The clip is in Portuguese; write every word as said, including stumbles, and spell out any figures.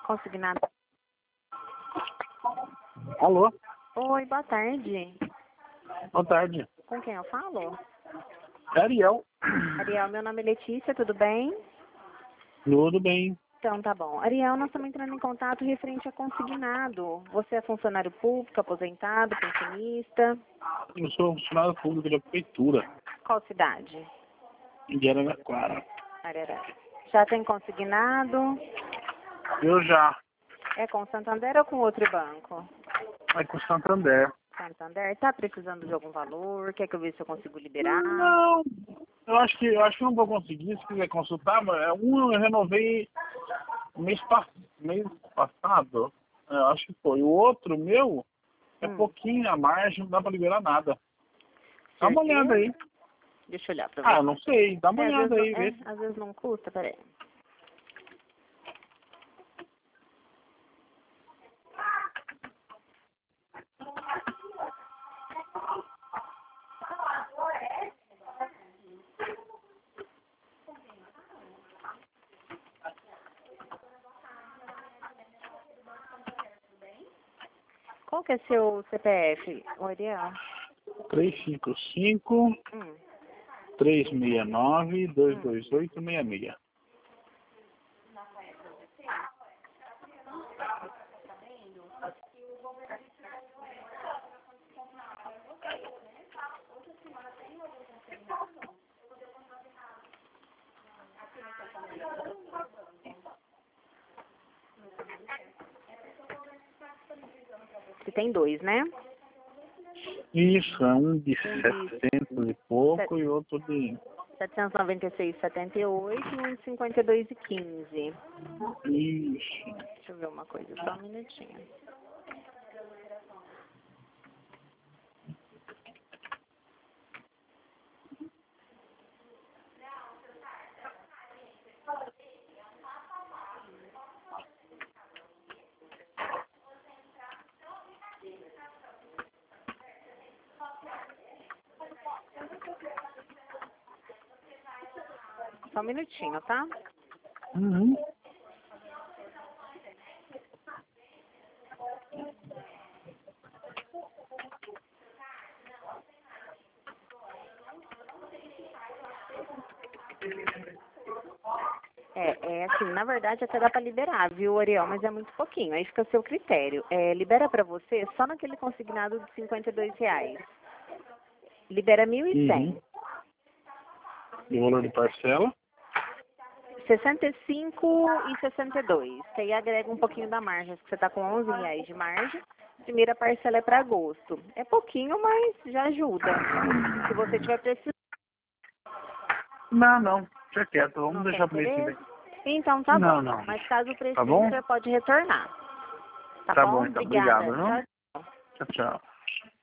Consignado. Alô? Oi, boa tarde. Boa tarde. Com quem eu falo? É Ariel. Ariel, meu nome é Letícia, tudo bem? Tudo bem. Então tá bom. Ariel, nós estamos entrando em contato referente a consignado. Você é funcionário público, aposentado, pensionista? Eu sou funcionário público da prefeitura Qual cidade? de Araraquara. Arará. Já tem consignado? Eu já. É com Santander ou com outro banco? Vai com Santander. Santander, tá precisando de algum valor? Quer que eu veja se eu consigo liberar? Não. Eu acho que eu acho que não vou conseguir, se quiser consultar, mas é um eu renovei mês, pa- mês passado. Eu acho que foi. O outro meu é Hum. pouquinho a margem, não dá pra liberar nada. Dá uma Certeza? olhada aí. Deixa eu olhar pra Ah, você. eu não sei. Dá uma É, às vezes olhada não, aí, vê. é, às vezes não custa, peraí. Qual que é seu C P F, ô Ariel? três cinco cinco, Hum. três seis nove, dois Hum. dois oito, seis seis. Você tem dois, né? Isso, é um de Um de setecentos e pouco e outro de... setecentos e noventa e seis e setenta e oito e um de cinquenta e dois e quinze. Ixi. Deixa eu ver uma coisa, só um minutinho. Só um minutinho, tá? Uhum. É, é assim, na verdade até dá pra liberar, viu, Ariel? Mas é muito pouquinho, aí fica a seu critério. É, libera pra você só naquele consignado de cinquenta e dois reais. Libera mil e cem. Uhum. E o valor de parcela? sessenta e cinco e sessenta e dois. Que aí agrega um pouquinho da margem. Acho que você tá com onze reais de margem. Primeira parcela é para agosto. É pouquinho, mas já ajuda. Se você tiver precisando. Não, não. Deixa quieto. Vamos Não tem deixar pro mês que interesse? vem. Então tá Não, bom. não. Mas caso Tá precise, bom? você pode retornar. Tá, Tá bom? bom, então. Obrigado, Obrigada. viu? Tchau. Tchau, tchau.